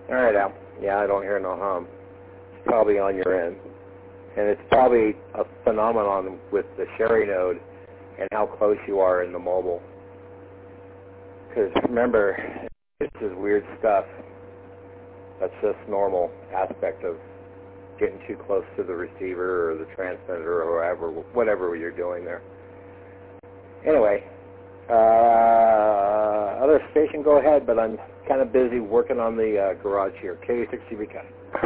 All right, Al. Yeah, I don't hear no hum. It's probably on your end. And it's probably a phenomenon with the Sherry node and how close you are in the mobile. Because remember, this is weird stuff. That's just normal aspect of getting too close to the receiver or the transmitter or whatever you're doing there. Anyway, other station, go ahead, but I'm kind of busy working on the garage here. K60BK.